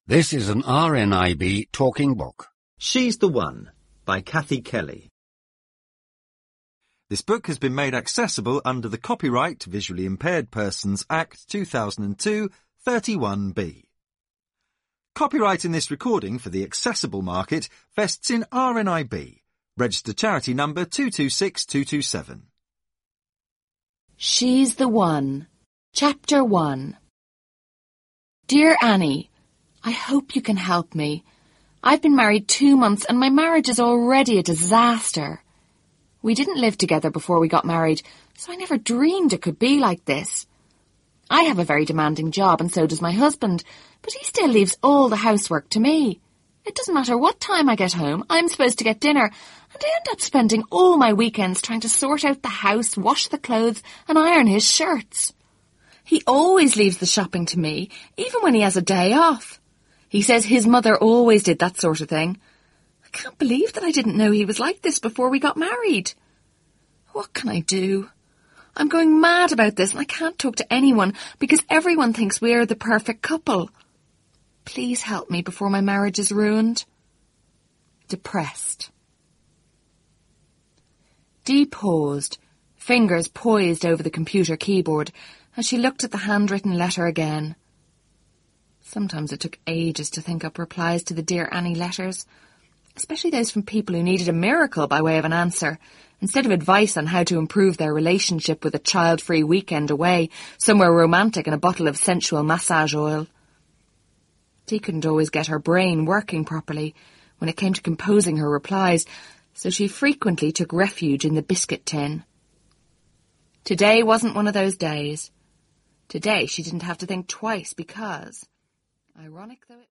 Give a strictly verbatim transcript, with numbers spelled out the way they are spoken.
This is an R N I B talking book. She's the One by Kathy Kelly. This book has been made accessible under the Copyright Visually Impaired Persons Act two thousand two, thirty-one B. Copyright in this recording for the accessible market vests in R N I B, registered charity number two two six two two seven. She's the One. Chapter one. Dear Annie, I hope you can help me. I've been married two months and my marriage is already a disaster. We didn't live together before we got married, so I never dreamed it could be like this. I have a very demanding job and so does my husband, but he still leaves all the housework to me. It doesn't matter what time I get home, I'm supposed to get dinner, and I end up spending all my weekends trying to sort out the house, wash the clothes and iron his shirts. He always leaves the shopping to me, even when he has a day off. He says his mother always did that sort of thing. I can't believe that I didn't know he was like this before we got married. What can I do? I'm going mad about this and I can't talk to anyone because everyone thinks we're the perfect couple. Please help me before my marriage is ruined. Depressed. Dee paused, fingers poised over the computer keyboard, as she looked at the handwritten letter again. Sometimes it took ages to think up replies to the Dear Annie letters, especially those from people who needed a miracle by way of an answer, instead of advice on how to improve their relationship with a child-free weekend away, somewhere romantic and a bottle of sensual massage oil. Dee couldn't always get her brain working properly when it came to composing her replies, so she frequently took refuge in the biscuit tin. Today wasn't one of those days. Today she didn't have to think twice because, ironic though it